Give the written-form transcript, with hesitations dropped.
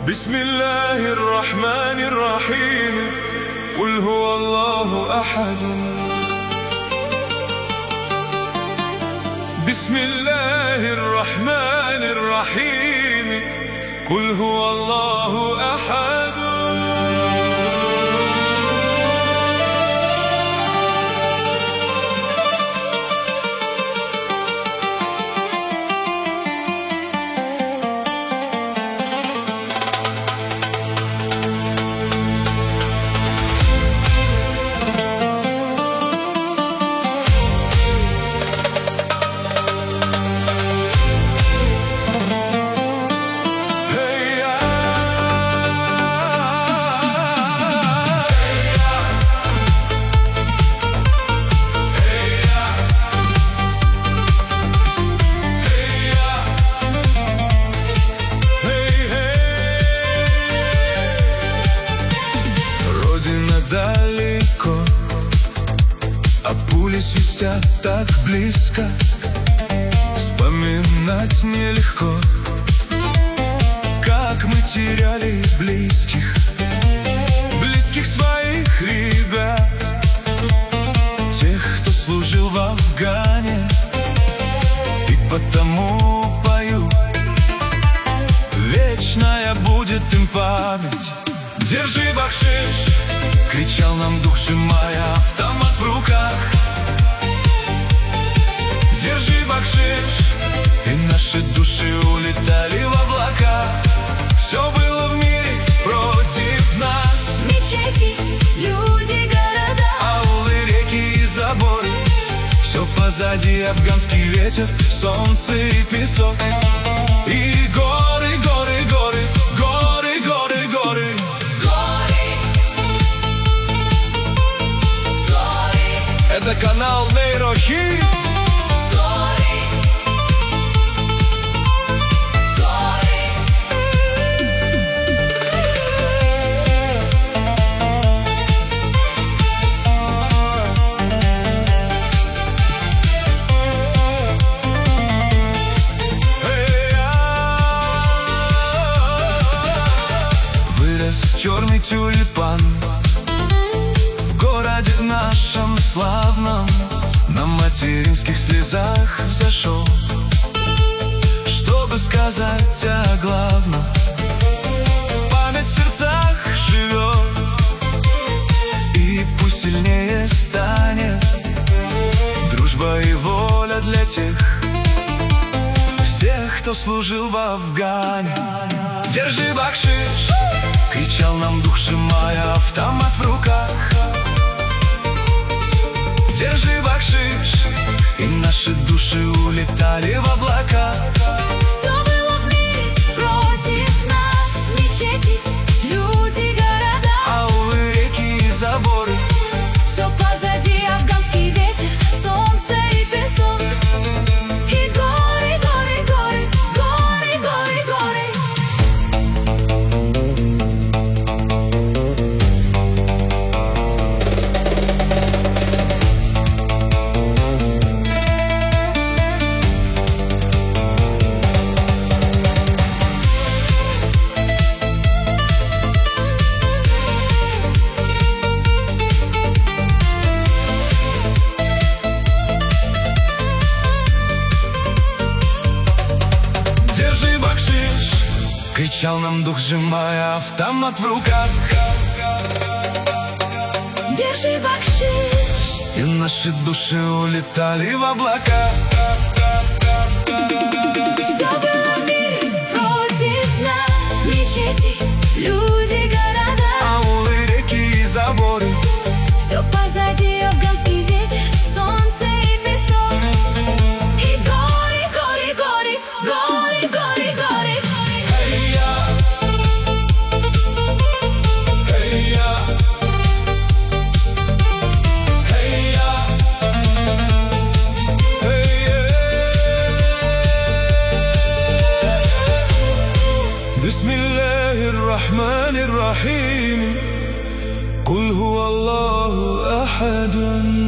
بسم الله الرحمن الرحيم قل هو الله أحد. بسم الله الرحمن الرحيم قل هو الله أحد. Далеко, а пули свистят так близко. Вспоминать нелегко, как мы теряли близких своих ребят, тех, кто служил в Афгане. И потому пою, вечная будет им память. Держи бахшиш, кричал нам дух, сжимая автомат в руках. Держи бахшиш, и наши души улетали в облака. Все было в мире против нас. Мечети, люди, города, аулы, реки и заборы. Все позади, афганский ветер, солнце и песок. И горы, горы, горы, горы, горы, горы. Это канал Нейрохит. Вырос черный тюльпан в городе нашем славном, на материнских слезах взошел, чтобы сказать о главном. Память в сердцах живет, и пусть сильнее станет дружба и воля для тех, всех, кто служил в Афгане. Держи бахшиш, кричал нам дух, сжимая автомат в руках. Держи бахшиш, и наши души улетали в облака. все было в мире против нас. Мечети, люди, города, Аулы, реки и заборы. все позади, афганский ветер, солнце и песок. И горы, горы, горы, горы, горы, горы. Держи бахшиш, кричал нам дух, сжимая автомат в руках. Держи бахшиш, И наши души улетали в облака. все было в мире против нас. Мечети, люди, города, Аулы, реки и заборы. все позади, афганский ветер, солнце и песок. И горы, горы, горы, горы, горы, горы. Hey-ya, hey-ya, hey-ya, hey-ya. Бисмиллахир рахманир рахим. قل هو الله أحد.